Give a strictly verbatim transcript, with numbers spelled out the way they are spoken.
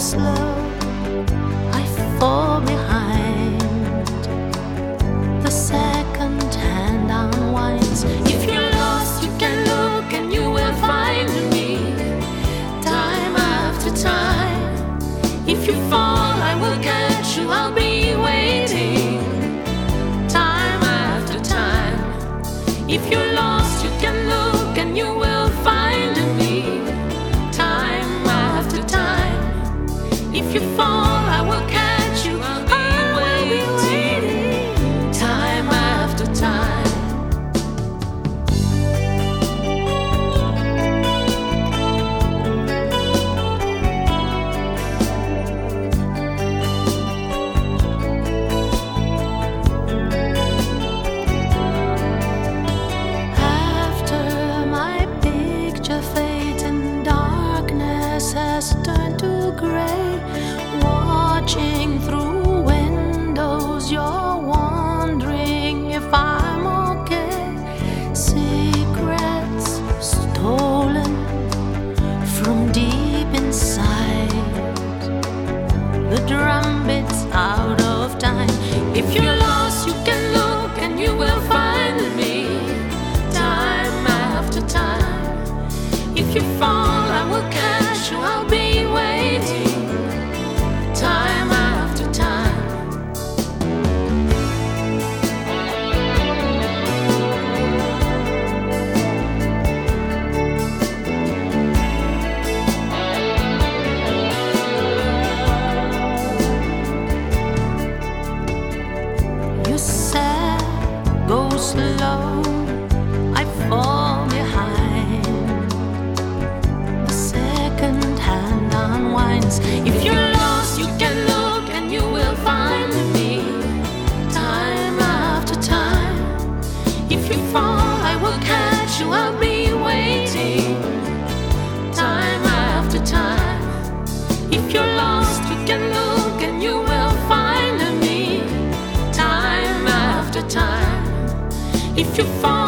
slow, I fall behind. The second hand unwinds. If you're lost, you can look and you will find me, time after time. If you fall, I will catch you, I'll be waiting, time after time. If you're lost, you can look and you will find me, time after time. If you fall, I will catch you, I'll be waiting, time after time. Has turned to gray, watching through windows, you're wondering if I'm okay. Secrets stolen from deep inside, the drum beats out of time. If you're lost, you can look and you will find me, time after time. If you fall, I will catch you, I'll be waiting, time after time. You said, go slow, I fall behind. If you're lost, you can look and you will find me, time after time. If you fall, I will catch you, I'll be waiting, time after time. If you're lost, you can look and you will find me, time after time. If you fall,